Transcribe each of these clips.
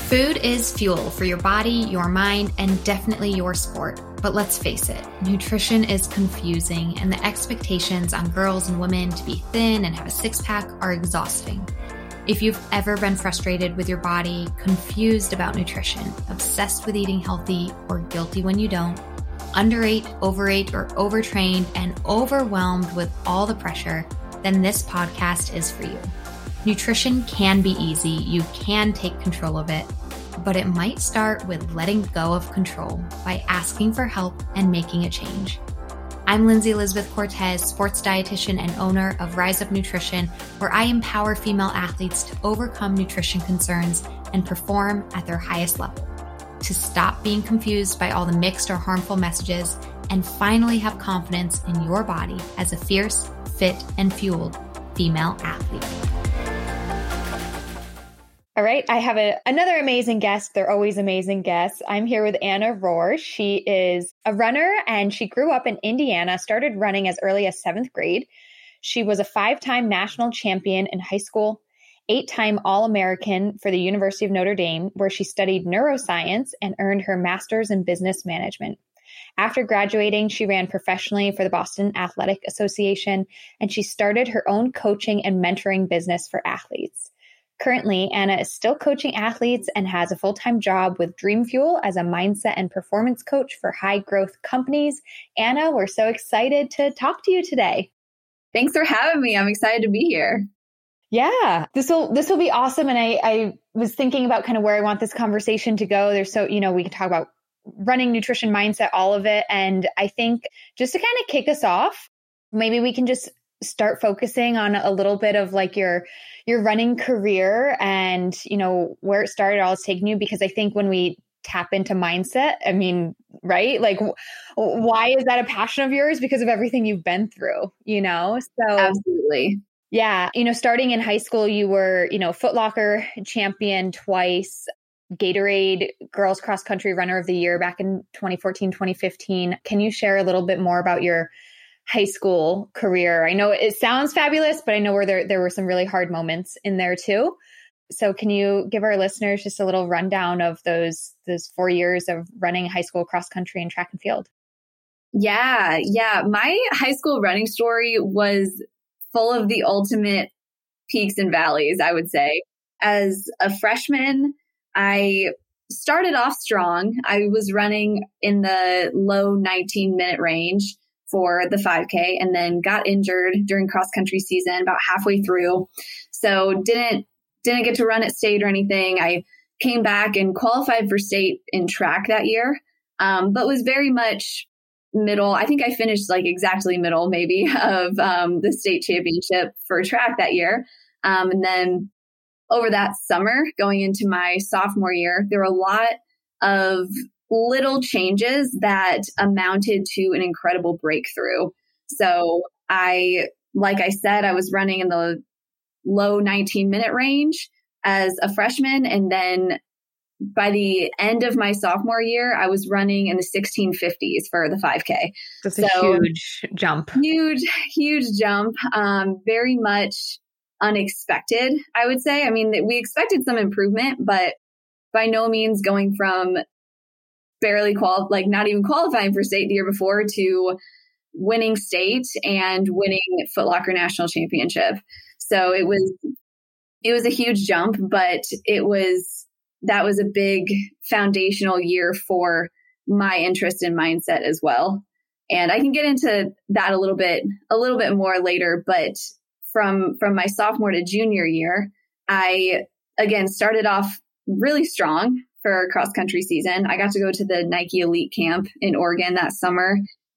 Food is fuel for your body, your mind, and definitely your sport. But let's face it, nutrition is confusing, and the expectations on girls and women to be thin and have a six-pack are exhausting. If you've ever been frustrated with your body, confused about nutrition, obsessed with eating healthy, or guilty when you don't, underate, overate, or overtrained, and overwhelmed with all the pressure, then this podcast is for you. Nutrition can be easy. You can take control of it, but it might start with letting go of control by asking for help and making a change. I'm Lindsay Elizabeth Cortez, sports dietitian and owner of Rise Up Nutrition, where I empower female athletes to overcome nutrition concerns and perform at their highest level, to stop being confused by all the mixed or harmful messages, and finally have confidence in your body as a fierce, fit, and fueled female athlete. All right, I have another amazing guest. They're always amazing guests. I'm here with Anna Rohr. She is a runner and she grew up in Indiana, started running as early as 7th grade. She was a 5-time national champion in high school, 8-time All-American for the University of Notre Dame, where she studied neuroscience and earned her master's in business management. After graduating, she ran professionally for the Boston Athletic Association, and she started her own coaching and mentoring business for athletes. Currently, Anna is still coaching athletes and has a full-time job with Dream Fuel as a mindset and performance coach for high-growth companies. Anna, we're so excited to talk to you today. Thanks for having me. I'm excited to be here. Yeah, this will be awesome. And I was thinking about kind of where I want this conversation to go. There's we can talk about running, nutrition, mindset, all of it. And I think just to kind of kick us off, maybe we can just start focusing on a little bit of like your running career and, where it started, all it's taken you, because I think when we tap into mindset, right? Like, why is that a passion of yours? Because of everything you've been through, So Absolutely. Yeah. Starting in high school, you were, Foot Locker champion twice, Gatorade Girls Cross Country Runner of the Year back in 2014, 2015. Can you share a little bit more about your high school career? I know it sounds fabulous, but I know where there were some really hard moments in there too. So can you give our listeners just a little rundown of those 4 years of running high school cross country and track and field? Yeah. My high school running story was full of the ultimate peaks and valleys, I would say. As a freshman, I started off strong. I was running in the low 19-minute range for the 5K and then got injured during cross country season about halfway through. So didn't get to run at state or anything. I came back and qualified for state in track that year, but was very much middle. I think I finished like exactly middle maybe of the state championship for track that year. And then over that summer, going into my sophomore year, there were a lot of little changes that amounted to an incredible breakthrough. So like I said, I was running in the low 19-minute range as a freshman. And then by the end of my sophomore year, I was running in the 1650s for the 5K. That's a huge jump. Huge jump. Very much unexpected, I would say. We expected some improvement, but by no means going from barely not even qualifying for state the year before to winning state and winning Foot Locker national championship. So it was a huge jump, but that was a big foundational year for my interest in mindset as well. And I can get into that a little bit more later, but from my sophomore to junior year, I again started off really strong for cross country season. I got to go to the Nike Elite Camp in Oregon that summer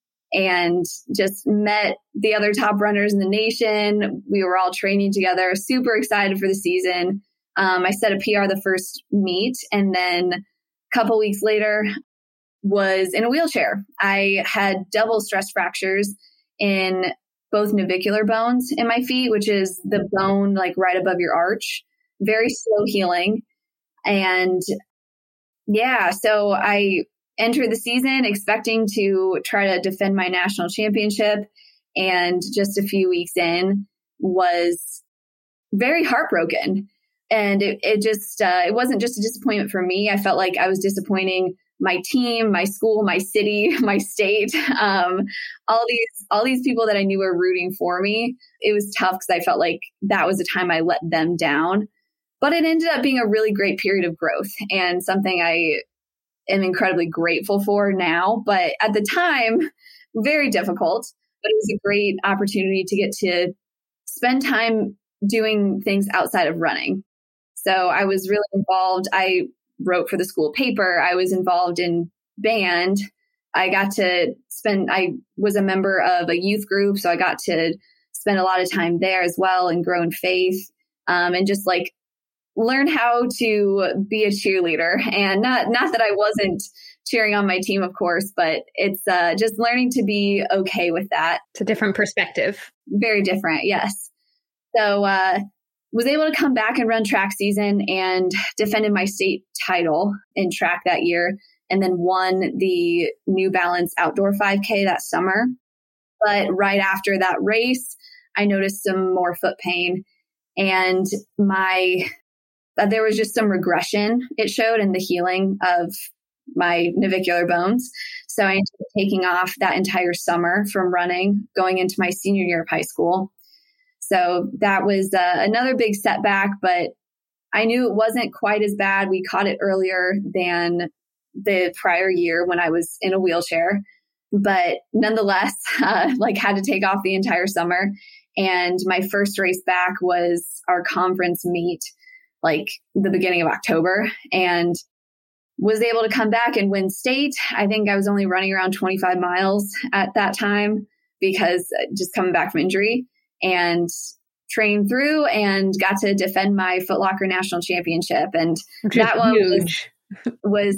and just met the other top runners in the nation. We were all training together, super excited for the season. I set a PR the first meet, and then a couple weeks later was in a wheelchair. I had double stress fractures in both navicular bones in my feet, which is the bone like right above your arch, very slow healing. And so I entered the season expecting to try to defend my national championship. And just a few weeks in was very heartbroken. And it wasn't just a disappointment for me. I felt like I was disappointing my team, my school, my city, my state, all these people that I knew were rooting for me. It was tough because I felt like that was the time I let them down. But it ended up being a really great period of growth and something I am incredibly grateful for now. But at the time, very difficult. But it was a great opportunity to get to spend time doing things outside of running. So I was really involved. I wrote for the school paper. I was involved in band. I was a member of a youth group. So I got to spend a lot of time there as well and grow in faith, and just like learn how to be a cheerleader. And not that I wasn't cheering on my team, of course, but it's just learning to be okay with that. It's a different perspective. Very different. Yes. So, was able to come back and run track season and defended my state title in track that year, and then won the New Balance outdoor 5K that summer. But right after that race, I noticed some more foot pain, and there was just some regression it showed in the healing of my navicular bones. So I ended up taking off that entire summer from running, going into my senior year of high school. So that was another big setback, but I knew it wasn't quite as bad. We caught it earlier than the prior year when I was in a wheelchair, but nonetheless, had to take off the entire summer. And my first race back was our conference meet, like the beginning of October, and was able to come back and win state. I think I was only running around 25 miles at that time because just coming back from injury, and trained through and got to defend my Foot Locker national championship. And that one was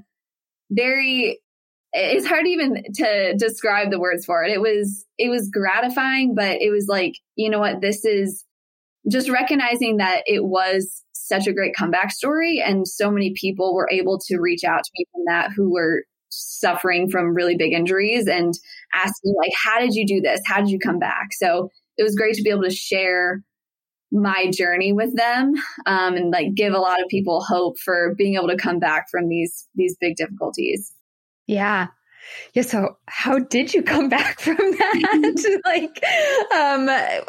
very, it's hard even to describe the words for it. It was gratifying, but it was like, you know what, this is just recognizing that it was such a great comeback story. And so many people were able to reach out to me from that who were suffering from really big injuries and asking like, how did you do this? How did you come back? So it was great to be able to share my journey with them, and like give a lot of people hope for being able to come back from these big difficulties. Yeah. Yeah. So how did you come back from that?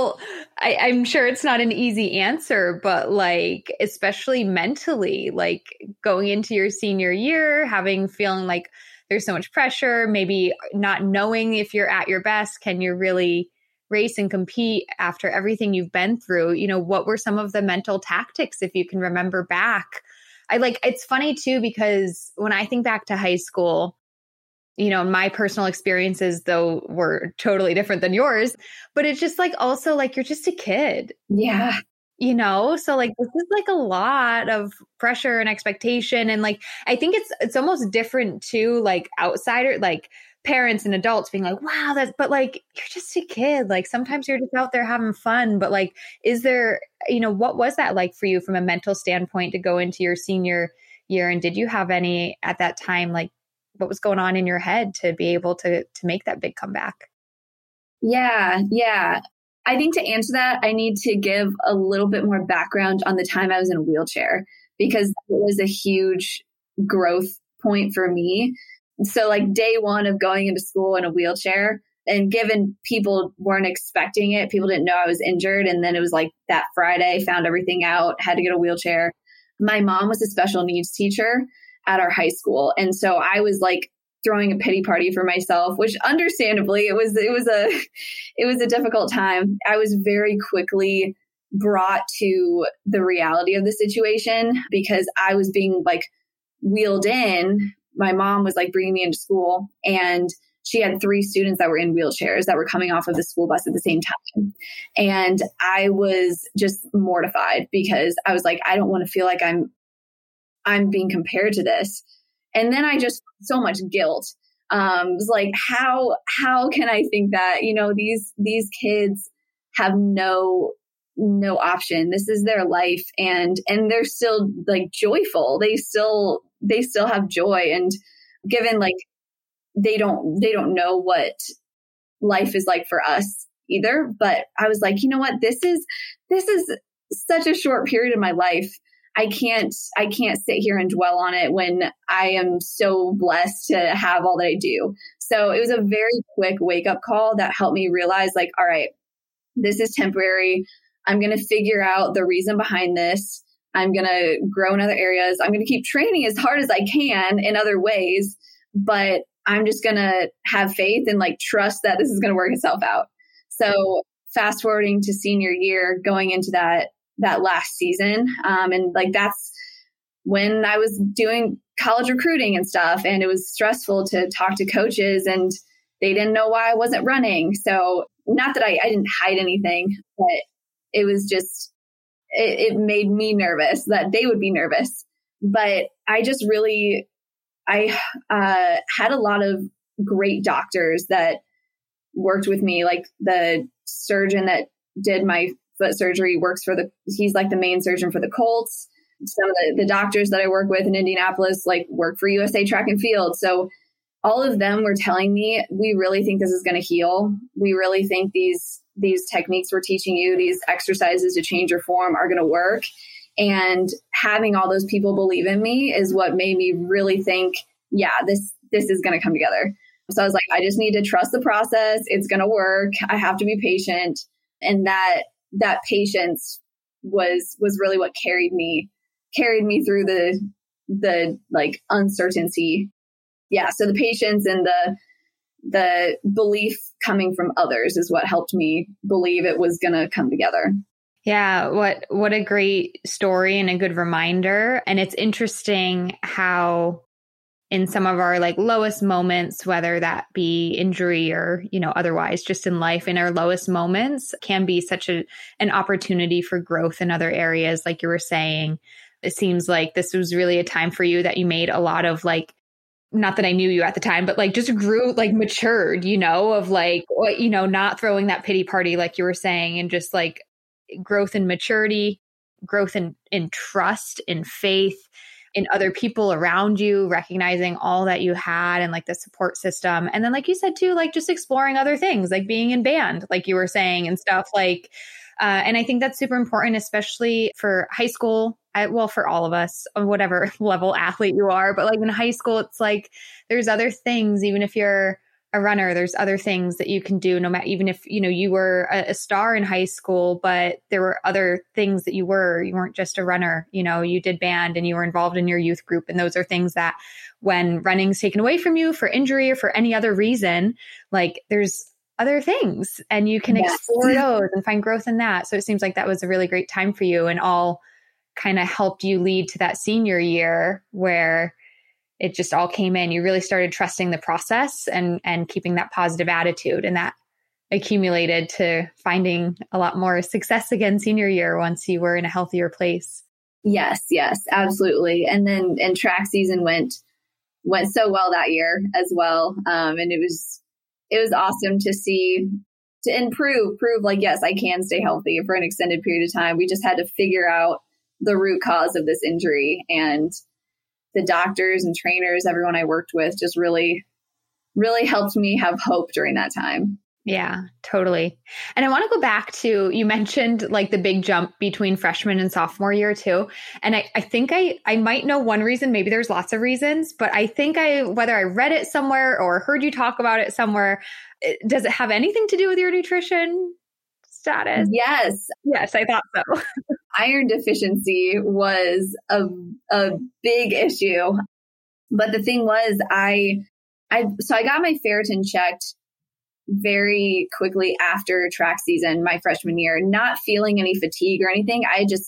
I'm sure it's not an easy answer, but like, especially mentally, like going into your senior year, feeling like there's so much pressure, maybe not knowing if you're at your best, can you really race and compete after everything you've been through? You know, what were some of the mental tactics, if you can remember back? It's funny too, because when I think back to high school, you know, my personal experiences though were totally different than yours, but it's just like, also like, you're just a kid. Yeah. You know, so like, this is like a lot of pressure and expectation. And like, I think it's almost different too, like outsider, like parents and adults being like, wow, but like, you're just a kid. Like sometimes you're just out there having fun, but like, is there, you know, what was that like for you from a mental standpoint to go into your senior year? And did you have any at that time, like what was going on in your head to be able to make that big comeback? Yeah. I think to answer that, I need to give a little bit more background on the time I was in a wheelchair, because it was a huge growth point for me. So like day one of going into school in a wheelchair, and given people weren't expecting it, people didn't know I was injured. And then it was like that Friday, found everything out, had to get a wheelchair. My mom was a special needs teacher at our high school. And so I was like throwing a pity party for myself, which understandably it was a difficult time. I was very quickly brought to the reality of the situation because I was being like wheeled in. My mom was like bringing me into school, and she had 3 students that were in wheelchairs that were coming off of the school bus at the same time. And I was just mortified because I was like, I don't want to feel like I'm being compared to this. And then I just so much guilt. Was like, how can I think that, you know, these kids have no option. This is their life, and they're still like joyful. They still have joy, and given like they don't know what life is like for us either. But I was like, you know what, this is such a short period of my life. I can't sit here and dwell on it when I am so blessed to have all that I do. So it was a very quick wake up call that helped me realize like, all right, this is temporary. I'm going to figure out the reason behind this. I'm going to grow in other areas. I'm going to keep training as hard as I can in other ways, but I'm just going to have faith and like trust that this is going to work itself out. So fast forwarding to senior year, going into that last season. And like, that's when I was doing college recruiting and stuff. And it was stressful to talk to coaches and they didn't know why I wasn't running. So not that I didn't hide anything, but it was just, it made me nervous that they would be nervous. But I just really, I had a lot of great doctors that worked with me. Like the surgeon that did my foot surgery he's like the main surgeon for the Colts. Some of the doctors that I work with in Indianapolis, like work for USA Track and Field. So all of them were telling me, we really think this is going to heal. We really think these techniques we're teaching you, these exercises to change your form are going to work. And having all those people believe in me is what made me really think, yeah, this is going to come together. So I was like, I just need to trust the process. It's going to work. I have to be patient. And that patience was really what carried me through the like uncertainty. Yeah. So the patience and the belief coming from others is what helped me believe it was going to come together. Yeah. What a great story and a good reminder. And it's interesting how in some of our like lowest moments, whether that be injury or, otherwise just in life, in our lowest moments can be such an opportunity for growth in other areas. Like you were saying, it seems like this was really a time for you that you made a lot of like, not that I knew you at the time, but like just grew, like matured, of like, not throwing that pity party, like you were saying, and just like growth and maturity, growth in trust, in faith, in other people around you, recognizing all that you had and like the support system. And then like you said too, like just exploring other things, like being in band, like you were saying and stuff like, and I think that's super important, especially for high school. For all of us, whatever level athlete you are, but like in high school, it's like, there's other things, even if you're a runner, there's other things that you can do, no matter, even if, you were a star in high school, but there were other things that you weren't just a runner, you did band and you were involved in your youth group. And those are things that when running's taken away from you for injury or for any other reason, like there's other things and you can explore those and find growth in that. So it seems like that was a really great time for you and all kind of helped you lead to that senior year where it just all came in. You really started trusting the process and keeping that positive attitude, and that accumulated to finding a lot more success again senior year once you were in a healthier place. Yes, absolutely. And then track season went so well that year as well. And it was awesome to see, to improve, like, yes, I can stay healthy for an extended period of time. We just had to figure out the root cause of this injury, and the doctors and trainers, everyone I worked with just really, really helped me have hope during that time. Yeah, totally. And I want to go back to, you mentioned like the big jump between freshman and sophomore year too. And I think I might know one reason, maybe there's lots of reasons, but I think whether I read it somewhere or heard you talk about it somewhere, does it have anything to do with your nutrition status? Yes, I thought so. Iron deficiency was a big issue. But the thing was, I got my ferritin checked very quickly after track season, my freshman year, not feeling any fatigue or anything.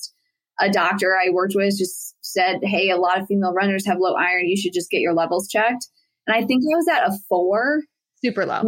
A doctor I worked with just said, hey, a lot of female runners have low iron. You should just get your levels checked. And I think I was at a 4. Super low.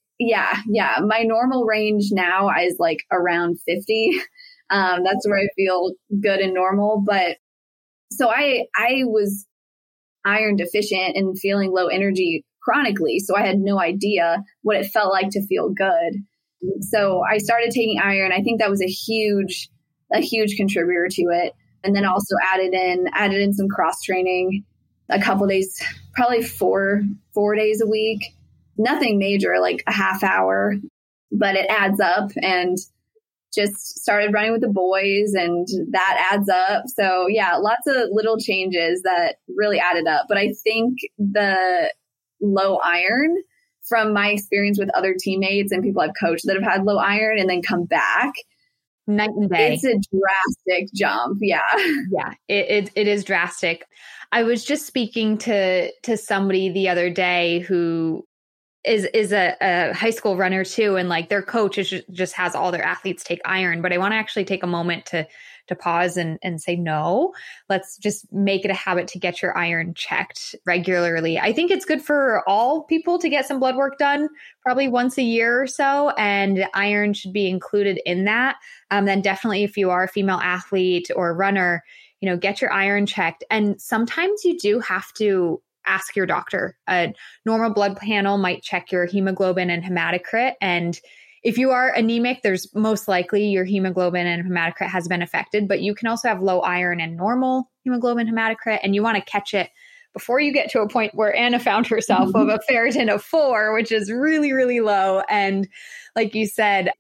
My normal range now is like around 50. That's where I feel good and normal. But so I was iron deficient and feeling low energy chronically. So I had no idea what it felt like to feel good. So I started taking iron. I think that was a huge contributor to it. And then also added in some cross training a couple days, probably four days a week. Nothing major, like a half hour, but it adds up. And just started running with the boys, and that adds up. So yeah, lots of little changes that really added up. But I think the low iron, from my experience with other teammates and people I've coached that have had low iron and then come back, night and day. It's a drastic jump. Yeah. Yeah, it is drastic. I was just speaking to somebody the other day who is a high school runner too. And like their coach just has all their athletes take iron. But I want to actually take a moment to pause and say, no, let's just make it a habit to get your iron checked regularly. I think it's good for all people to get some blood work done probably once a year or so. And iron should be included in that. Then definitely if you are a female athlete or a runner, get your iron checked. And sometimes you do have to ask your doctor. A normal blood panel might check your hemoglobin and hematocrit. And if you are anemic, there's most likely your hemoglobin and hematocrit has been affected, but you can also have low iron and normal hemoglobin hematocrit, and you want to catch it before you get to a point where Anna found herself of a ferritin of 4, which is really, really low. And like you said,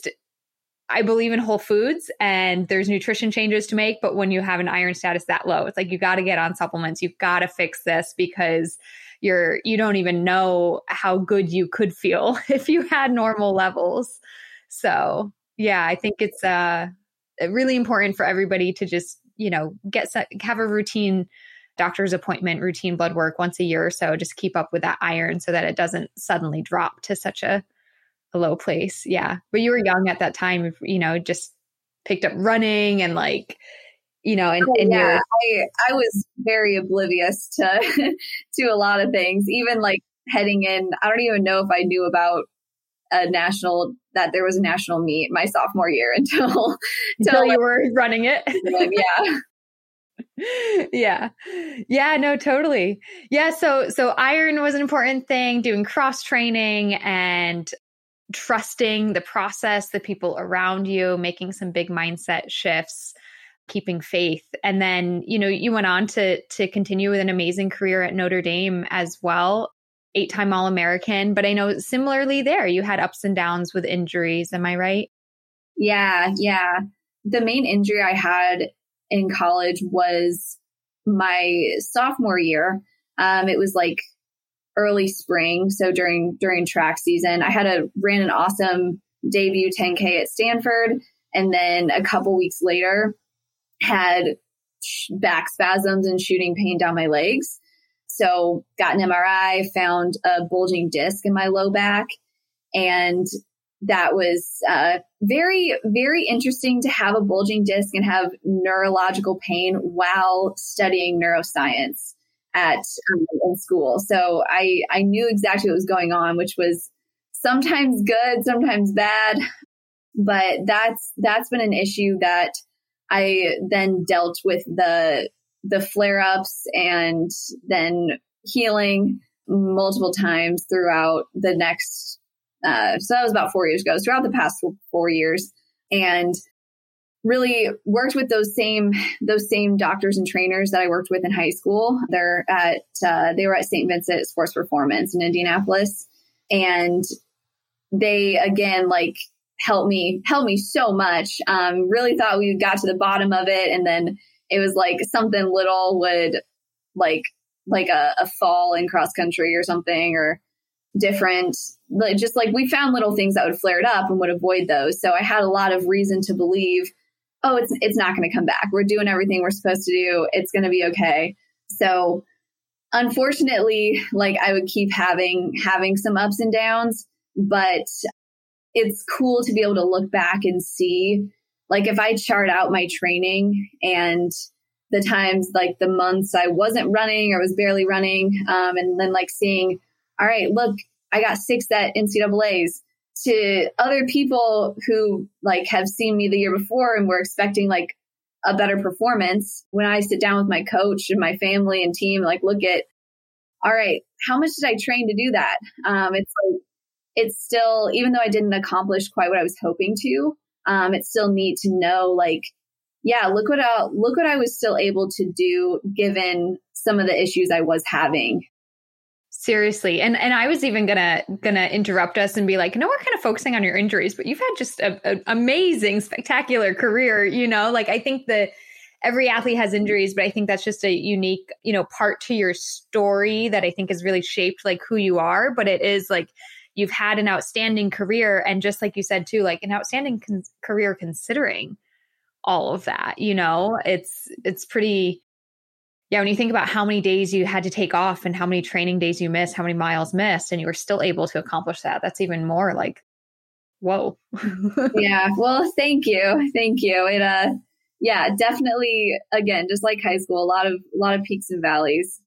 I believe in whole foods and there's nutrition changes to make, but when you have an iron status that low, it's like, you got to get on supplements. You've got to fix this because you don't even know how good you could feel if you had normal levels. So yeah, I think it's really important for everybody to just, have a routine doctor's appointment, routine blood work once a year or so, just keep up with that iron so that it doesn't suddenly drop to such a low place. Yeah. But you were young at that time, just picked up running and like, I was very oblivious to to a lot of things. Even like heading in, I don't even know if I knew about that there was a national meet my sophomore year until you were running it. Yeah. Yeah, no, totally. Yeah. So iron was an important thing, doing cross training and trusting the process, the people around you, making some big mindset shifts, keeping faith. And then, you went on to continue with an amazing career at Notre Dame as well, 8-time All-American. But I know similarly there, you had ups and downs with injuries. Am I right? Yeah. The main injury I had in college was my sophomore year. It was like early spring. So during track season, I ran an awesome debut 10K at Stanford. And then a couple weeks later, had back spasms and shooting pain down my legs. So got an MRI, found a bulging disc in my low back. And that was very, very interesting to have a bulging disc and have neurological pain while studying neuroscience in school. So I knew exactly what was going on, which was sometimes good, sometimes bad. But that's been an issue that I then dealt with the flare-ups and then healing multiple times throughout the next, so that was about 4 years ago, throughout the past 4 years, and really worked with those same doctors and trainers that I worked with in high school. They were at St. Vincent Sports Performance in Indianapolis. And they, again, like, helped me so much. Really thought we got to the bottom of it. And then it was like something little would like a fall in cross country or something, or different, just like we found little things that would flare it up and would avoid those. So I had a lot of reason to believe, it's not going to come back. We're doing everything we're supposed to do. It's going to be okay. So unfortunately, like, I would keep having some ups and downs, but it's cool to be able to look back and see, like, if I chart out my training and the times, like the months I wasn't running or was barely running, and then like seeing, all right, look, I got 6th at NCAAs, to other people who like have seen me the year before and were expecting like a better performance. When I sit down with my coach and my family and team, like, look at, all right, how much did I train to do that? It's still, even though I didn't accomplish quite what I was hoping to, it's still neat to know, like, yeah, look what I was still able to do given some of the issues I was having. Seriously. And I was even gonna interrupt us and be like, no, we're kind of focusing on your injuries, but you've had just an amazing, spectacular career, like I think that every athlete has injuries, but I think that's just a unique, part to your story that I think has really shaped like who you are. But it is like, you've had an outstanding career. And just like you said too, like an outstanding career considering all of that, it's pretty. Yeah, when you think about how many days you had to take off and how many training days you missed, how many miles missed, and you were still able to accomplish that, that's even more like, whoa. Yeah. Well, thank you. Thank you. It, yeah, definitely. Again, just like high school, a lot of peaks and valleys.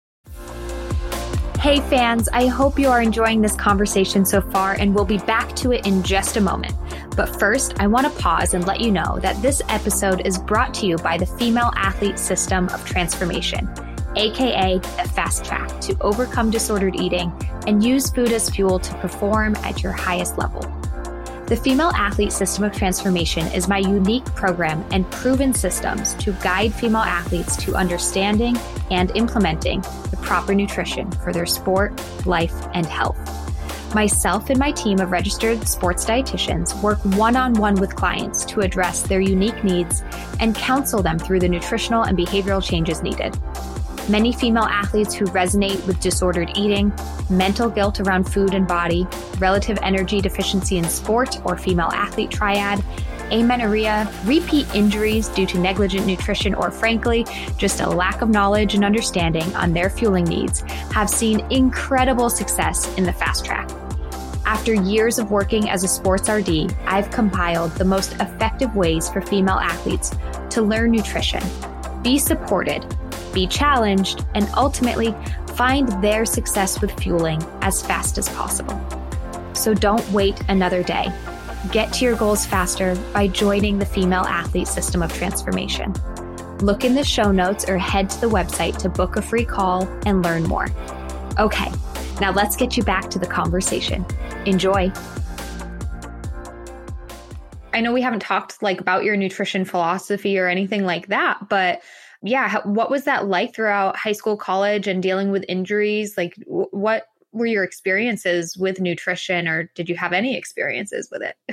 Hey fans, I hope you are enjoying this conversation so far, and we'll be back to it in just a moment. But first, I want to pause and let you know that this episode is brought to you by the Female Athlete System of Transformation, aka the Fast Track, to overcome disordered eating and use food as fuel to perform at your highest level. The Female Athlete System of Transformation is my unique program and proven systems to guide female athletes to understanding and implementing the proper nutrition for their sport, life, and health. Myself and my team of registered sports dietitians work one-on-one with clients to address their unique needs and counsel them through the nutritional and behavioral changes needed. Many female athletes who resonate with disordered eating, mental guilt around food and body, relative energy deficiency in sport or female athlete triad, amenorrhea, repeat injuries due to negligent nutrition, or frankly, just a lack of knowledge and understanding on their fueling needs, have seen incredible success in the Fast Track. After years of working as a sports RD, I've compiled the most effective ways for female athletes to learn nutrition, be supported, be challenged, and ultimately find their success with fueling as fast as possible. So don't wait another day. Get to your goals faster by joining the Female Athlete System of Transformation. Look in the show notes or head to the website to book a free call and learn more. Okay, now let's get you back to the conversation. Enjoy. I know we haven't talked like about your nutrition philosophy or anything like that, but yeah, what was that like throughout high school, college, and dealing with injuries? Like, what were your experiences with nutrition, or did you have any experiences with it?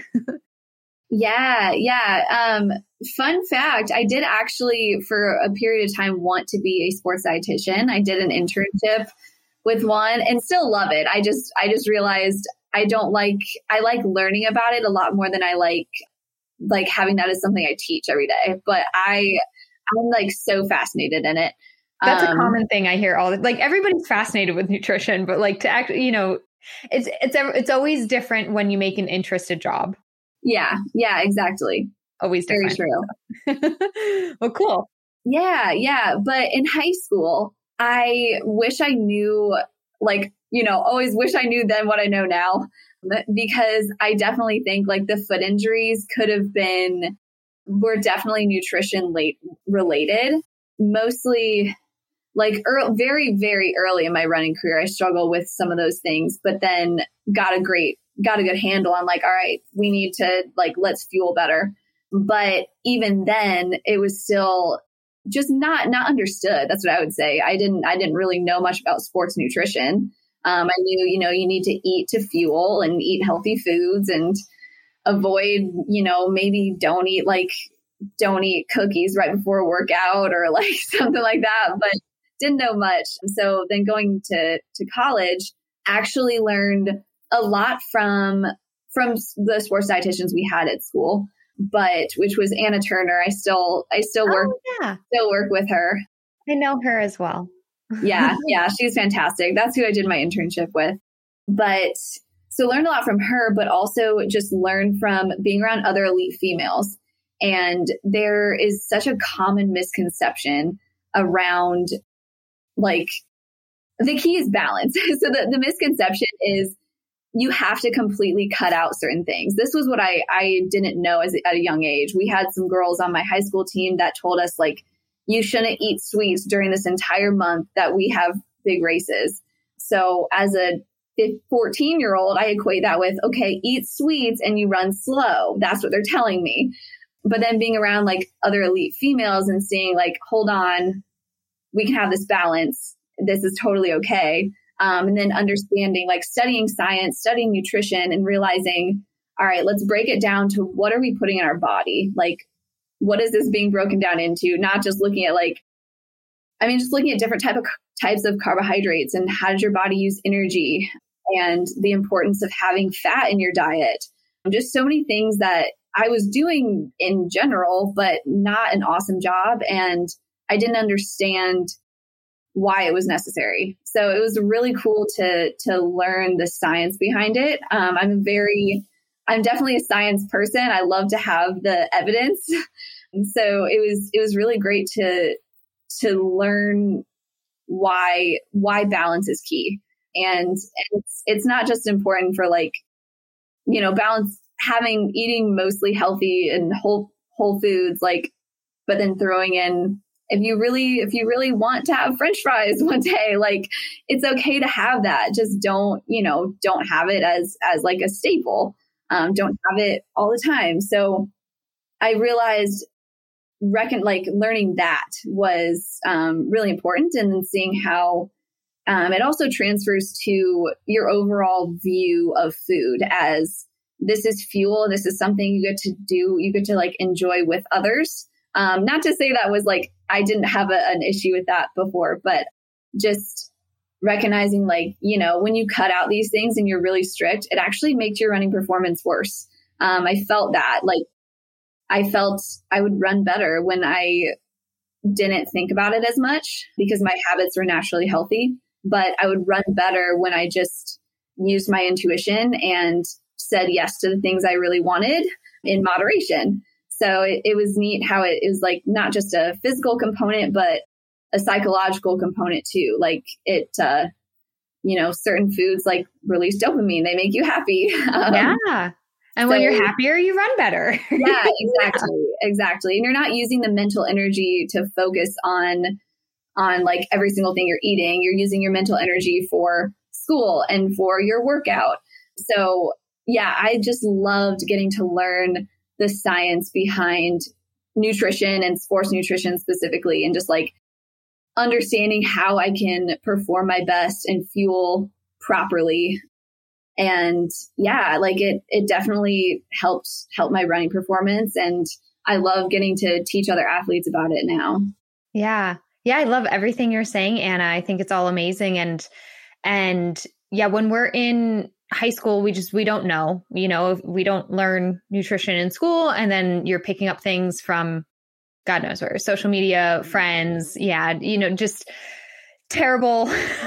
Yeah. Fun fact, I did actually, for a period of time, want to be a sports dietitian. I did an internship with one and still love it. I just realized I like learning about it a lot more than I like having that as something I teach every day. But I'm like so fascinated in it. That's a common thing I hear like everybody's fascinated with nutrition, but like to actually, it's always different when you make an interest a job. Yeah, exactly. Always different. Very true. Well, cool. Yeah. But in high school, I wish I knew, always wish I knew then what I know now, because I definitely think like the foot injuries were definitely nutrition related, mostly like very, very early in my running career. I struggled with some of those things, but then got a good handle on like, all right, we need to let's fuel better. But even then it was still just not understood. That's what I would say. I didn't really know much about sports nutrition. I knew, you need to eat to fuel and eat healthy foods and avoid, maybe don't eat cookies right before a workout or like something like that, but didn't know much. So then going to college, actually learned a lot from the sports dietitians we had at school, which was Anna Turner. I still work with her. I know her as well. Yeah, she's fantastic. That's who I did my internship with. But so learned a lot from her, but also just learned from being around other elite females. And there is such a common misconception around the key is balance. So the misconception is you have to completely cut out certain things. This was what I didn't know at a young age. We had some girls on my high school team that told us you shouldn't eat sweets during this entire month that we have big races. So as a 14-year-old, I equate that with, okay, eat sweets and you run slow. That's what they're telling me. But then being around other elite females and seeing hold on, we can have this balance. This is totally okay. And then understanding, like studying science, studying nutrition, and realizing, all right, let's break it down to what are we putting in our body? Like, what is this being broken down into? Not just looking at just looking at different types of carbohydrates and how does your body use energy and the importance of having fat in your diet. Just so many things that I was doing in general, but not an awesome job. And I didn't understand why it was necessary. So it was really cool to learn the science behind it. I'm definitely a science person. I love to have the evidence. And so it was really great to learn why balance is key. And it's not just important for balance, eating mostly healthy and whole foods, but then throwing in, if you really want to have French fries one day, it's okay to have that. Just don't have it as like a staple. Don't have it all the time. So I realized learning that was really important, and then seeing how it also transfers to your overall view of food as this is fuel. This is something you get to do. You get to enjoy with others. Not to say that was I didn't have an issue with that before, but just recognizing when you cut out these things and you're really strict, it actually makes your running performance worse. I felt that I felt I would run better when I didn't think about it as much because my habits were naturally healthy, but I would run better when I just used my intuition and said yes to the things I really wanted in moderation. So it was neat how it was not just a physical component, but a psychological component too. Certain foods release dopamine. They make you happy. Yeah. And when you're happier, you run better. Yeah, exactly. And you're not using the mental energy to focus on every single thing you're eating. You're using your mental energy for school and for your workout. So yeah, I just loved getting to learn the science behind nutrition and sports nutrition specifically, and just understanding how I can perform my best and fuel properly. And yeah, it definitely helped my running performance. And I love getting to teach other athletes about it now. Yeah. Yeah. I love everything you're saying, Anna. I think it's all amazing. And yeah, when we're in high school, we don't know, we don't learn nutrition in school, and then you're picking up things from God knows where, social media, friends. Yeah. Just terrible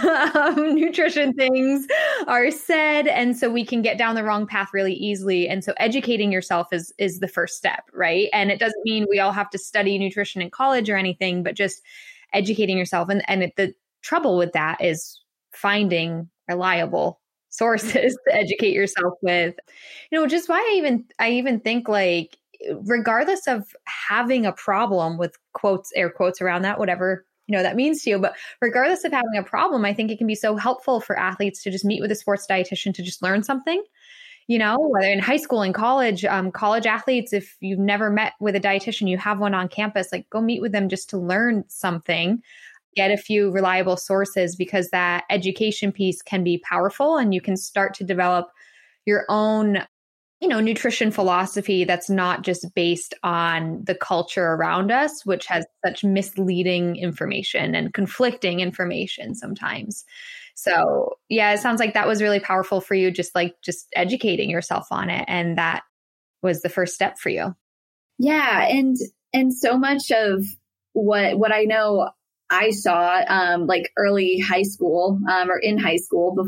nutrition things are said. And so we can get down the wrong path really easily. And so educating yourself is the first step, right? And it doesn't mean we all have to study nutrition in college or anything, but just educating yourself. And the trouble with that is finding reliable sources to educate yourself with, which is why I even think regardless of having a problem with air quotes around that, whatever that means to you. But regardless of having a problem, I think it can be so helpful for athletes to just meet with a sports dietitian to just learn something, whether in high school and college, college athletes, if you've never met with a dietitian, you have one on campus, go meet with them just to learn something, get a few reliable sources, because that education piece can be powerful, and you can start to develop your own nutrition philosophy that's not just based on the culture around us, which has such misleading information and conflicting information sometimes. So yeah, it sounds like that was really powerful for you, just educating yourself on it. And that was the first step for you. Yeah. And so much of what I know I saw, early high school, or in high school,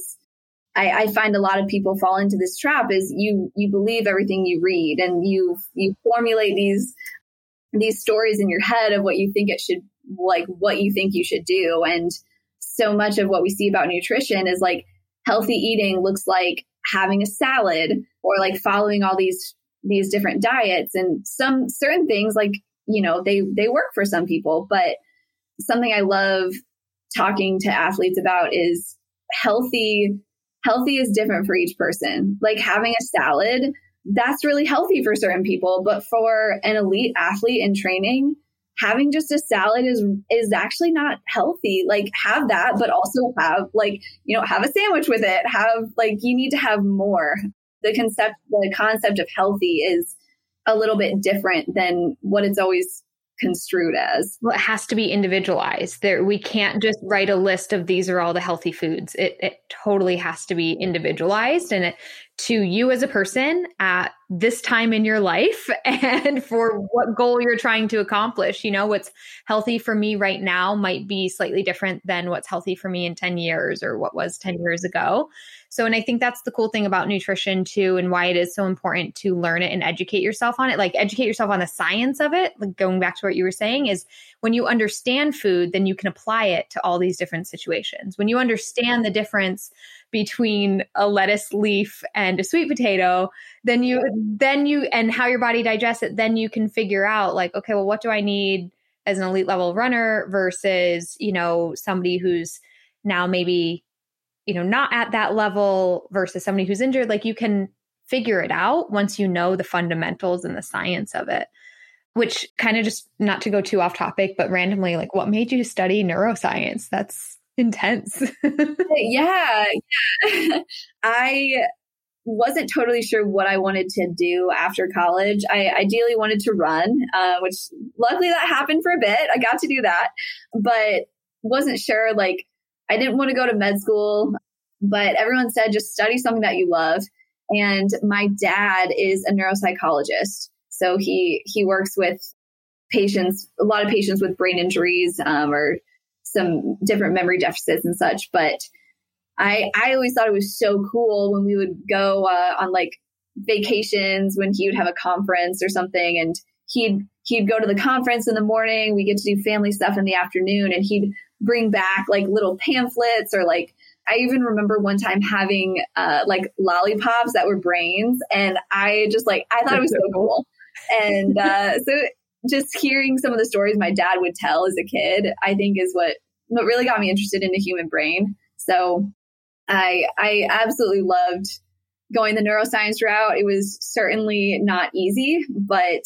I find a lot of people fall into this trap is you believe everything you read, and you formulate these stories in your head of what you think it should, what you think you should do. And so much of what we see about nutrition is healthy eating looks like having a salad, or following all these different diets, and some certain things they work for some people. But something I love talking to athletes about is healthy is different for each person. Having a salad, that's really healthy for certain people, but for an elite athlete in training, having just a salad is actually not healthy. Like have that, but also have have a sandwich with it. You need to have more. The concept of healthy is a little bit different than what it's always construed as. Well, it has to be individualized. We can't just write a list of these are all the healthy foods. It totally has to be individualized and to you as a person at this time in your life and for what goal you're trying to accomplish. What's healthy for me right now might be slightly different than what's healthy for me in 10 years or what was 10 years ago. So, and I think that's the cool thing about nutrition too, and why it is so important to learn it and educate yourself on it. Like educate yourself on the science of it. Like going back to what you were saying is when you understand food, then you can apply it to all these different situations. When you understand the difference between a lettuce leaf and a sweet potato, then you and how your body digests it, then you can figure out like, okay, well, what do I need as an elite level runner versus, somebody who's now maybe, not at that level versus somebody who's injured. Like you can figure it out once you know the fundamentals and the science of it, which kind of just not to go too off topic, but randomly, like what made you study neuroscience? That's intense. Yeah. I wasn't totally sure what I wanted to do after college. I ideally wanted to run, which luckily that happened for a bit. I got to do that, but wasn't sure. Like I didn't want to go to med school, but everyone said just study something that you love. And my dad is a neuropsychologist. So he works with patients, a lot of patients with brain injuries, or some different memory deficits and such. But I always thought it was so cool when we would go on like vacations when he would have a conference or something, and he'd go to the conference in the morning. We get to do family stuff in the afternoon, and he'd bring back like little pamphlets or like I even remember one time having like lollipops that were brains, and I thought it was so cool. And so just hearing some of the stories my dad would tell as a kid, I think is what really got me interested in the human brain. So I absolutely loved going the neuroscience route. It was certainly not easy, but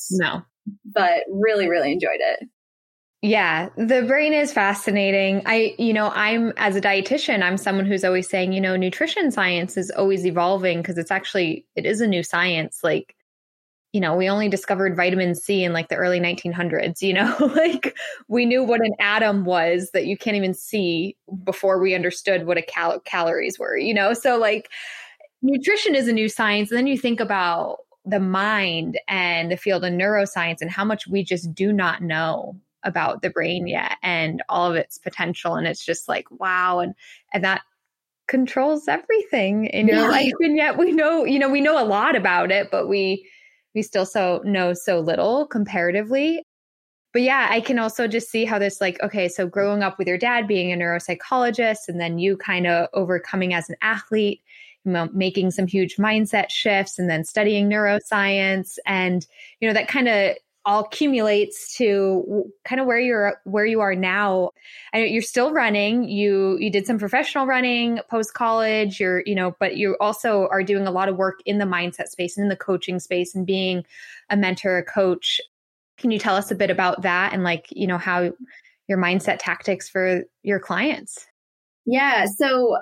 really, really enjoyed it. Yeah, the brain is fascinating. I'm as a dietitian, I'm someone who's always saying, nutrition science is always evolving because it is a new science. Like, we only discovered vitamin C in like the early 1900s, like we knew what an atom was that you can't even see before we understood what calories were, so like nutrition is a new science. And then you think about the mind and the field of neuroscience and how much we just do not know about the brain yet and all of its potential. And it's just like, wow. And that controls everything in your life. And yet we know a lot about it, but we still know so little comparatively. But yeah, I can also just see how this like, okay, so growing up with your dad being a neuropsychologist and then you kind of overcoming as an athlete, making some huge mindset shifts and then studying neuroscience and, that kind of all accumulates to kind of where you are now. I know you're still running. You did some professional running post college. But you also are doing a lot of work in the mindset space and in the coaching space and being a mentor, a coach. Can you tell us a bit about that and like how your mindset tactics for your clients? Yeah, so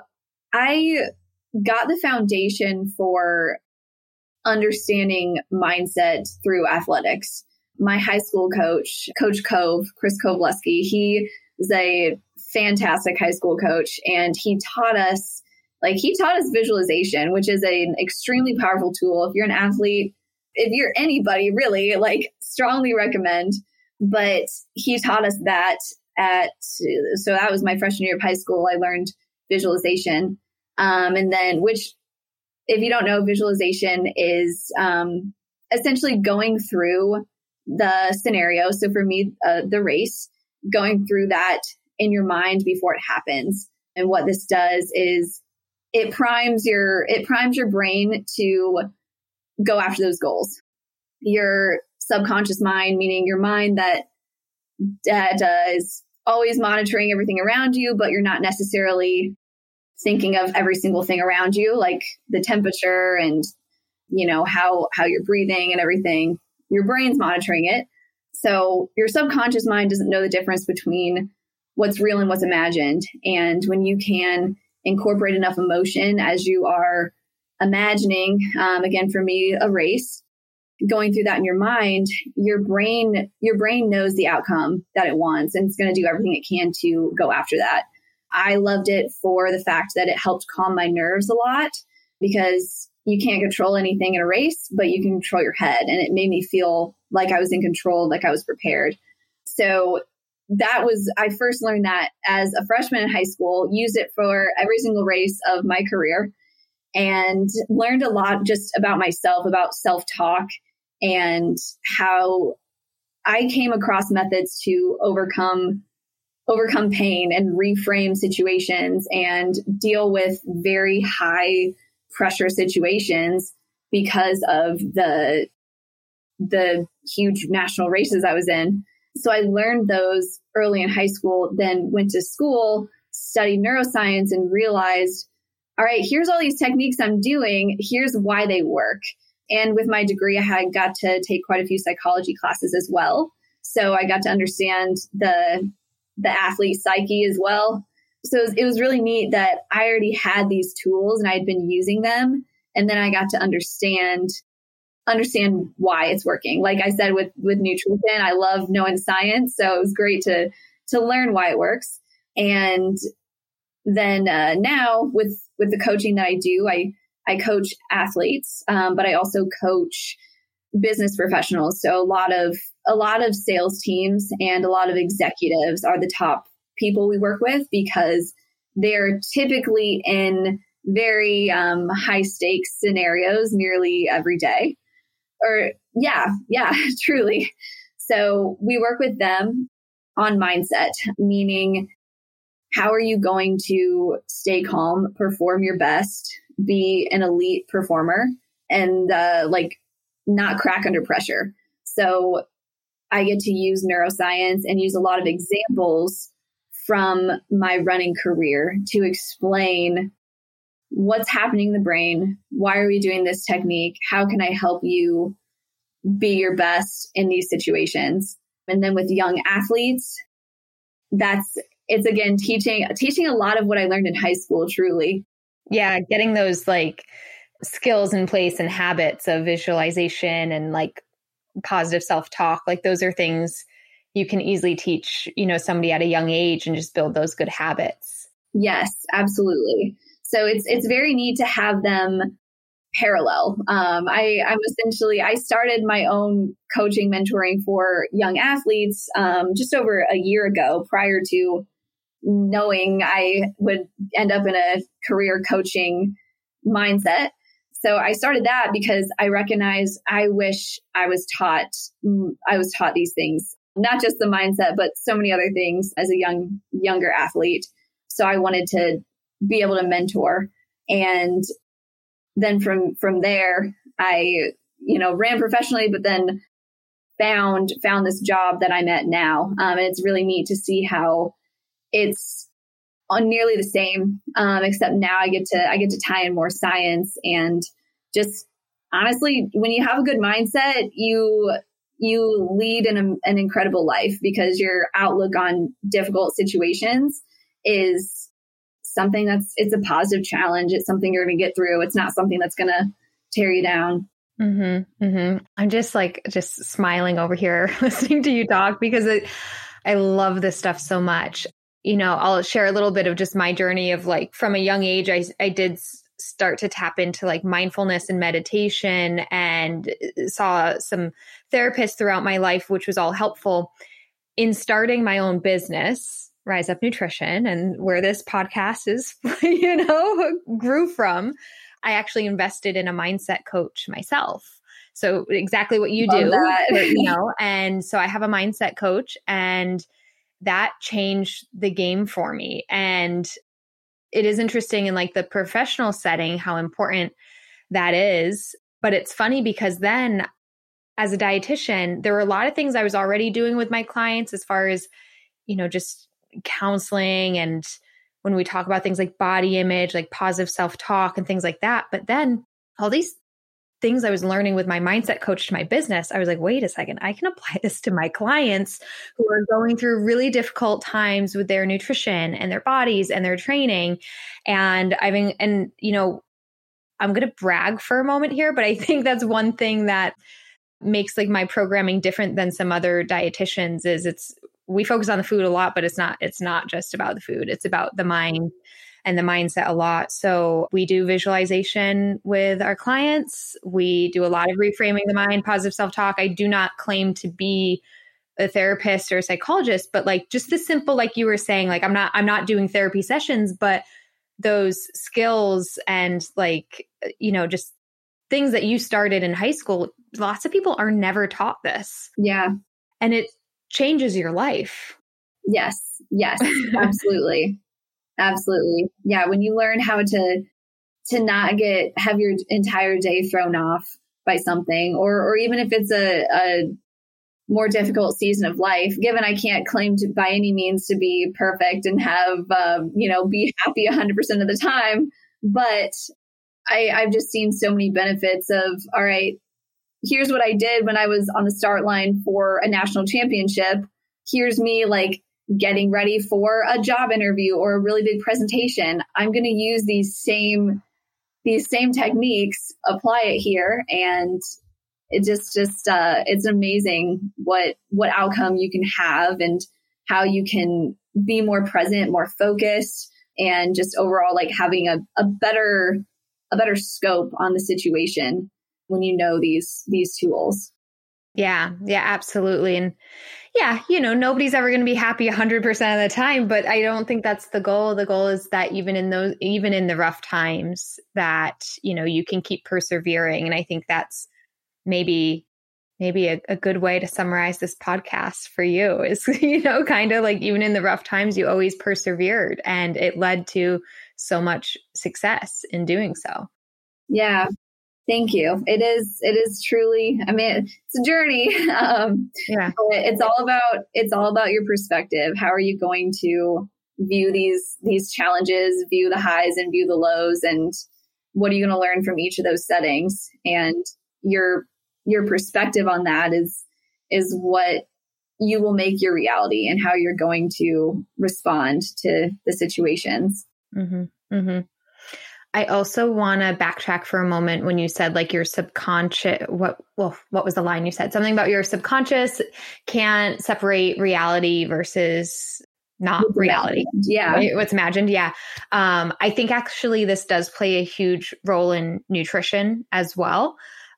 I got the foundation for understanding mindset through athletics. My high school coach, Coach Cove, Chris Kovleski, he is a fantastic high school coach. And he taught us visualization, which is an extremely powerful tool. If you're an athlete, if you're anybody really, like strongly recommend. But he taught us that so that was my freshman year of high school. I learned visualization. And then, which if you don't know, visualization is essentially going through the scenario. So for me, the race, going through that in your mind before it happens. And what this does is it primes your brain to go after those goals. Your subconscious mind, meaning your mind that is always monitoring everything around you, but you're not necessarily thinking of every single thing around you, like the temperature and, how you're breathing and everything. Your brain's monitoring it. So your subconscious mind doesn't know the difference between what's real and what's imagined. And when you can incorporate enough emotion as you are imagining, again, for me, a race, going through that in your mind, your brain knows the outcome that it wants, and it's going to do everything it can to go after that. I loved it for the fact that it helped calm my nerves a lot, because you can't control anything in a race, but you can control your head. And it made me feel like I was in control, like I was prepared. So I first learned that as a freshman in high school, used it for every single race of my career, and learned a lot just about myself, about self-talk, and how I came across methods to overcome pain and reframe situations and deal with very high pressure situations because of the huge national races I was in. So I learned those early in high school, then went to school, studied neuroscience, and realized, all right, here's all these techniques I'm doing. Here's why they work. And with my degree, I had got to take quite a few psychology classes as well. So I got to understand the athlete psyche as well. So it was really neat that I already had these tools and I had been using them. And then I got to understand why it's working. Like I said, with nutrition, I love knowing science. So it was great to learn why it works. And then now with the coaching that I do, I coach athletes, but I also coach business professionals. So a lot of sales teams and a lot of executives are the top people we work with, because they're typically in very high stakes scenarios nearly every day. Or yeah, truly. So we work with them on mindset, meaning how are you going to stay calm, perform your best, be an elite performer, and not crack under pressure. So I get to use neuroscience and use a lot of examples from my running career to explain what's happening in the brain. Why are we doing this technique? How can I help you be your best in these situations? And then with young athletes, it's again, teaching a lot of what I learned in high school, truly. Yeah. Getting those skills in place and habits of visualization and positive self-talk. Those are things you can easily teach, somebody at a young age and just build those good habits. Yes, absolutely. So it's very neat to have them parallel. I started my own coaching mentoring for young athletes just over a year ago, prior to knowing I would end up in a career coaching mindset. So I started that because I recognized I wish I was taught these things, not just the mindset, but so many other things as a younger athlete. So I wanted to be able to mentor. And then from there, I, ran professionally, but then found this job that I'm at now. And it's really neat to see how it's on nearly the same, except now I get to tie in more science. And just honestly, when you have a good mindset, you lead an incredible life, because your outlook on difficult situations is something it's a positive challenge. It's something you're going to get through. It's not something that's going to tear you down. Mm-hmm, mm-hmm. I'm just smiling over here listening to you talk, because I love this stuff so much. I'll share a little bit of just my journey of from a young age, I did start to tap into mindfulness and meditation, and saw some therapists throughout my life, which was all helpful in starting my own business, Rise Up Nutrition, and where this podcast is, grew from. I actually invested in a mindset coach myself. So exactly what you do, and so I have a mindset coach, and that changed the game for me. And it is interesting in the professional setting, how important that is. But it's funny because then as a dietitian, there were a lot of things I was already doing with my clients as far as, just counseling. And when we talk about things like body image, positive self-talk and things like that. But then all these things I was learning with my mindset coach to my business, I was like, wait a second, I can apply this to my clients who are going through really difficult times with their nutrition and their bodies and their training. And I'm going to brag for a moment here, but I think that's one thing that makes like my programming different than some other dietitians is we focus on the food a lot, but it's not just about the food. It's about the mind and the mindset a lot. So we do visualization with our clients. We do a lot of reframing the mind, positive self-talk. I do not claim to be a therapist or a psychologist, but like just the simple, like you were saying, like I'm not doing therapy sessions, but those skills and like, just things that you started in high school, lots of people are never taught this. Yeah. And it changes your life. Yes, absolutely. Absolutely. Yeah. When you learn how to not have your entire day thrown off by something, or even if it's a more difficult season of life, given I can't claim to by any means to be perfect and have, be happy 100% of the time, but I've just seen so many benefits of, all right, here's what I did when I was on the start line for a national championship. Here's me like getting ready for a job interview or a really big presentation. I'm going to use these same techniques, apply it here. And it just it's amazing what outcome you can have and how you can be more present, more focused, and just overall like having a better scope on the situation when you know these tools. Yeah, absolutely. And yeah, nobody's ever going to be happy 100% of the time, but I don't think that's the goal. The goal is that even in the rough times that, you can keep persevering. And I think that's maybe a good way to summarize this podcast for you is, kind of like even in the rough times, you always persevered and it led to so much success in doing so. Yeah. Thank you. It is truly, I mean, it's a journey. Yeah. It's all about your perspective. How are you going to view these challenges, view the highs and view the lows, and what are you going to learn from each of those settings? And your perspective on that is what you will make your reality and how you're going to respond to the situations. Mm-hmm. Mm-hmm. I also want to backtrack for a moment when you said like your subconscious, what was the line you said? Something about your subconscious can't separate reality versus not reality. Yeah. Right? What's imagined. Yeah. I think actually this does play a huge role in nutrition as well.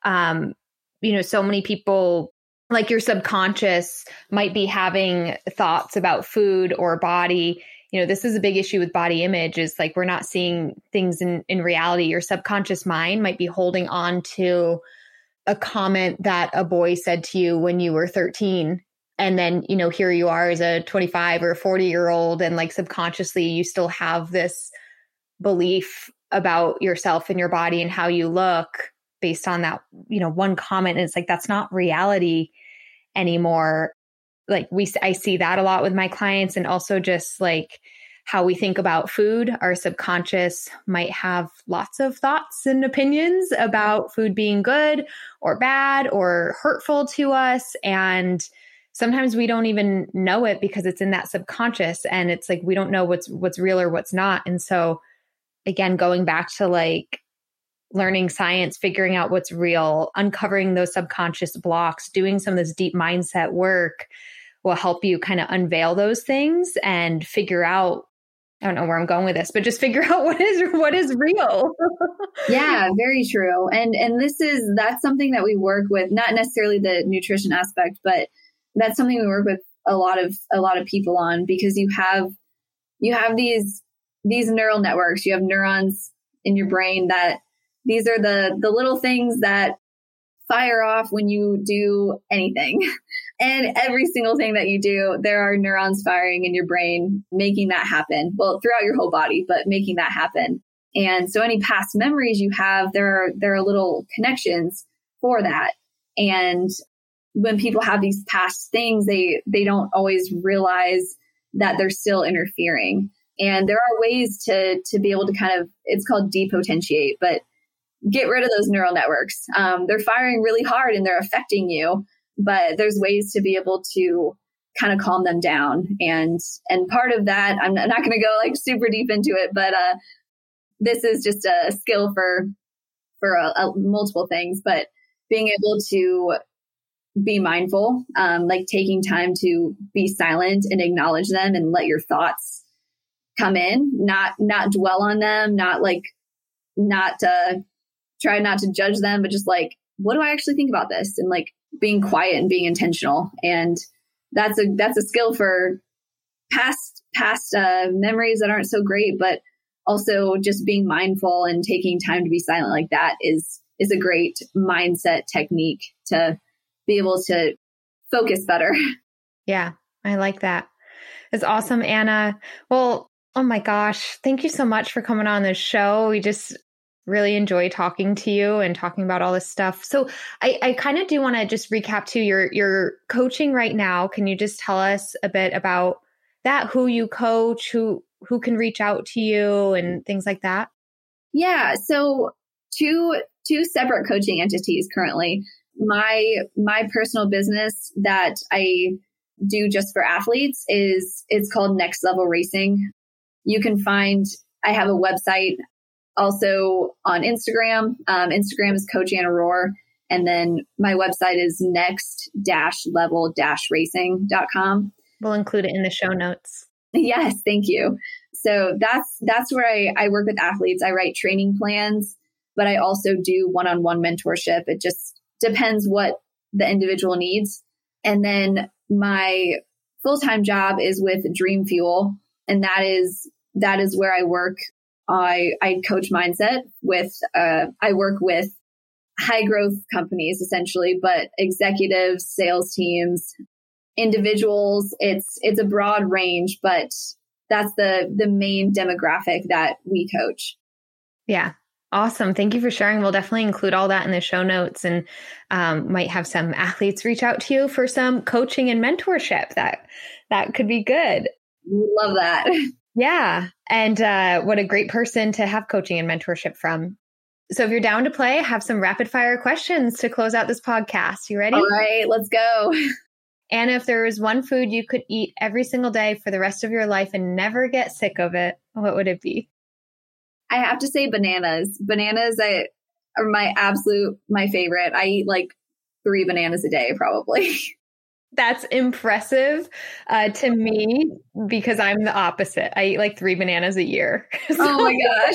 So many people, like your subconscious might be having thoughts about food or body. This is a big issue with body image is like, we're not seeing things in reality. Your subconscious mind might be holding on to a comment that a boy said to you when you were 13. And then, here you are as a 25 or 40-year-old. And like subconsciously, you still have this belief about yourself and your body and how you look based on that, one comment. And it's like, that's not reality anymore. Like I see that a lot with my clients, and also just like how we think about food. Our subconscious might have lots of thoughts and opinions about food being good or bad or hurtful to us. And sometimes we don't even know it because it's in that subconscious, and it's like, we don't know what's real or what's not. And so again, going back to like learning science, figuring out what's real, uncovering those subconscious blocks, doing some of this deep mindset work will help you kind of unveil those things and figure out, I don't know where I'm going with this, but just figure out what is real. Yeah, very true. And that's something that we work with, not necessarily the nutrition aspect, but that's something we work with a lot of people on, because you have these neural networks, you have neurons in your brain that these are the little things that fire off when you do anything. And every single thing that you do, there are neurons firing in your brain, making that happen. Well, throughout your whole body, but making that happen. And so any past memories you have, there are little connections for that. And when people have these past things, they don't always realize that they're still interfering. And there are ways to be able to kind of, it's called depotentiate, but get rid of those neural networks. They're firing really hard and they're affecting you, but there's ways to be able to kind of calm them down. And part of that, I'm not going to go like super deep into it, but this is just a skill for multiple things, but being able to be mindful, like taking time to be silent and acknowledge them and let your thoughts come in, not dwell on them, try not to judge them, but just like, what do I actually think about this? And like being quiet and being intentional. And that's a skill for past memories that aren't so great, but also just being mindful and taking time to be silent like that is a great mindset technique to be able to focus better. Yeah, I like that. It's awesome, Anna. Well, oh my gosh, thank you so much for coming on this show. We just really enjoy talking to you and talking about all this stuff. So I kind of do want to just recap to your coaching right now. Can you just tell us a bit about that, who you coach, who can reach out to you and things like that? Yeah. So two separate coaching entities currently. My personal business that I do just for athletes it's called Next Level Racing. You can I have a website also on Instagram. Instagram is Coach Anna Rohr. And then my website is next-level-racing.com. We'll include it in the show notes. Yes, thank you. So that's where I work with athletes. I write training plans, but I also do one-on-one mentorship. It just depends what the individual needs. And then my full-time job is with Dream Fuel. And that is where I work. I coach mindset with, I work with high growth companies essentially, but executives, sales teams, individuals. It's a broad range, but that's the main demographic that we coach. Yeah. Awesome. Thank you for sharing. We'll definitely include all that in the show notes and might have some athletes reach out to you for some coaching and mentorship. That could be good. Love that. Yeah. And what a great person to have coaching and mentorship from. So if you're down to play, have some rapid fire questions to close out this podcast. You ready? All right, let's go. Anna, if there was one food you could eat every single day for the rest of your life and never get sick of it, what would it be? I have to say bananas. Bananas are my favorite. I eat like 3 bananas a day, probably. That's impressive to me because I'm the opposite. I eat like 3 bananas a year. Oh my gosh.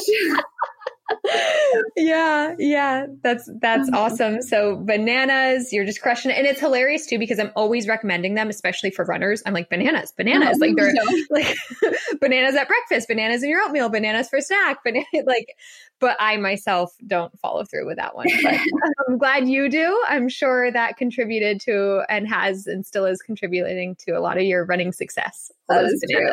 Yeah. That's awesome. So bananas, you're just crushing it. And it's hilarious too, because I'm always recommending them, especially for runners. I'm like, bananas. Like they're like bananas at breakfast, bananas in your oatmeal, bananas for snack, but I myself don't follow through with that one. But I'm glad you do. I'm sure that contributed to and has and still is contributing to a lot of your running success. That is true.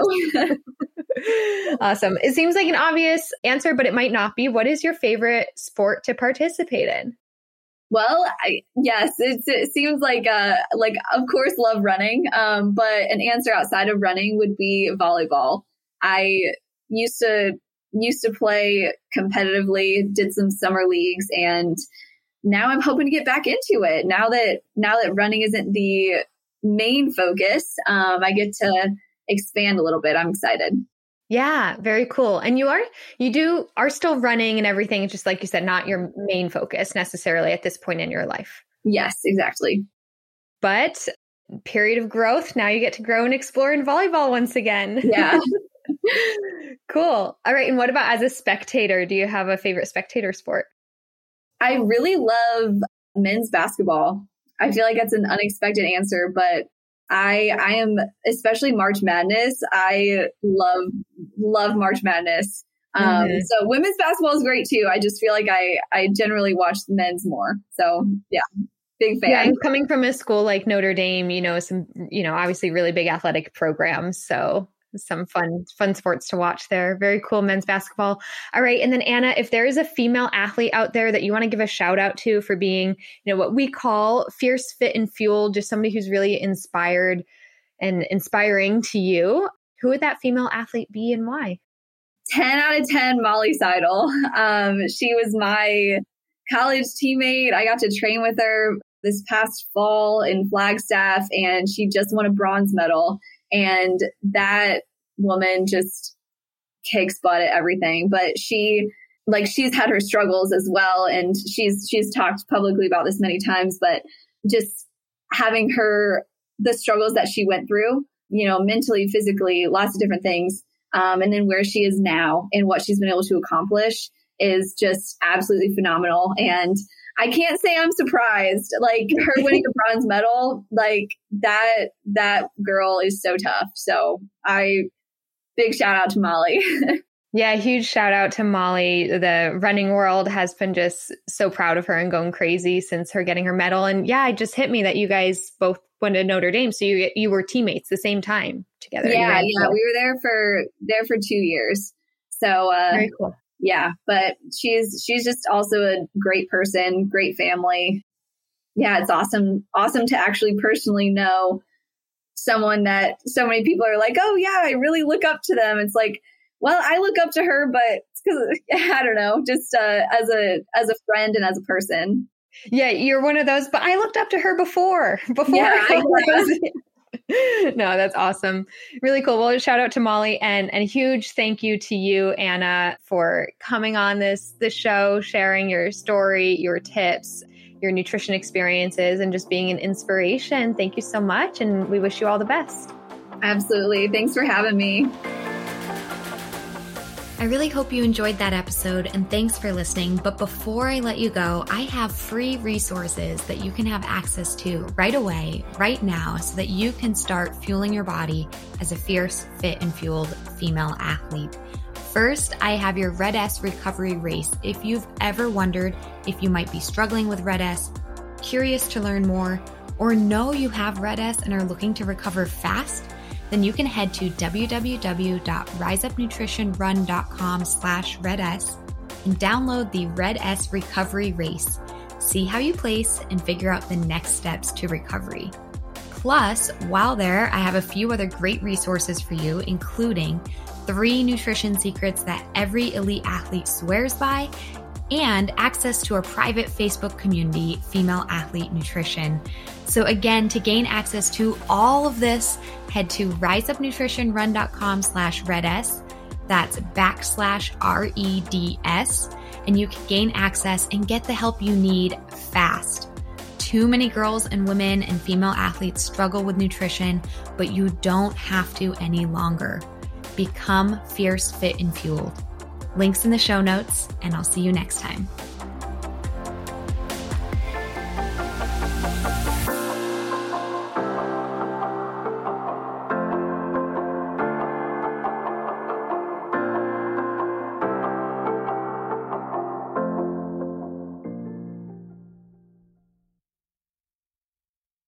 Awesome. It seems like an obvious answer, but it might not be. What is your favorite sport to participate in? Well, yes, it seems like of course, love running. But an answer outside of running would be volleyball. I used to play competitively, did some summer leagues, and now I'm hoping to get back into it. Now that running isn't the main focus, I get to expand a little bit. I'm excited. Yeah, very cool. And you are still running and everything. It's just like you said, not your main focus necessarily at this point in your life. Yes, exactly. But period of growth. Now you get to grow and explore in volleyball once again. Yeah. Cool. All right. And what about as a spectator? Do you have a favorite spectator sport? I really love men's basketball. I feel like that's an unexpected answer, but I am, especially March Madness. I love March Madness. So women's basketball is great too. I just feel like I generally watch the men's more. So yeah, big fan. Yeah, coming from a school like Notre Dame, some, obviously really big athletic programs. So some fun sports to watch there. Very cool men's basketball. All right. And then Anna, if there is a female athlete out there that you want to give a shout out to for being, what we call fierce, fit, and fueled, just somebody who's really inspired and inspiring to you, who would that female athlete be and why? 10 out of 10, Molly Seidel. She was my college teammate. I got to train with her this past fall in Flagstaff, and she just won a bronze medal. And that woman just kicks butt at everything. But she's had her struggles as well. And she's talked publicly about this many times, but just having the struggles that she went through, mentally, physically, lots of different things. And then where she is now and what she's been able to accomplish is just absolutely phenomenal. And I can't say I'm surprised. Like, her winning a bronze medal, like that girl is so tough. So big shout out to Molly. Yeah, huge shout out to Molly. The running world has been just so proud of her and going crazy since her getting her medal. And yeah, it just hit me that you guys both went to Notre Dame. So you were teammates the same time together. Yeah. We were there for 2 years. So very cool. Yeah, but she's just also a great person, great family. Yeah, it's awesome to actually personally know someone that so many people are like, oh yeah, I really look up to them. It's like, well, I look up to her, but it's because I don't know, just as a friend and as a person. Yeah, you're one of those, but I looked up to her before. Yeah, No, that's awesome. Really cool. Well, shout out to Molly and a huge thank you to you, Anna, for coming on this show, sharing your story, your tips, your nutrition experiences, and just being an inspiration. Thank you so much. And we wish you all the best. Absolutely. Thanks for having me. I really hope you enjoyed that episode, and thanks for listening. But before I let you go, I have free resources that you can have access to right away, right now, so that you can start fueling your body as a fierce, fit, and fueled female athlete. First, I have your Red S recovery race. If you've ever wondered if you might be struggling with Red S, curious to learn more, or know you have Red S and are looking to recover fast, then you can head to www.riseupnutritionrun.com/RedS and download the Red S Recovery Race. See how you place and figure out the next steps to recovery. Plus, while there, I have a few other great resources for you, including 3 nutrition secrets that every elite athlete swears by, and access to our private Facebook community, Female Athlete Nutrition. So again, to gain access to all of this, head to riseupnutritionrun.com/RedS. That's /REDS. And you can gain access and get the help you need fast. Too many girls and women and female athletes struggle with nutrition, but you don't have to any longer. Become fierce, fit, and fueled. Links in the show notes, and I'll see you next time.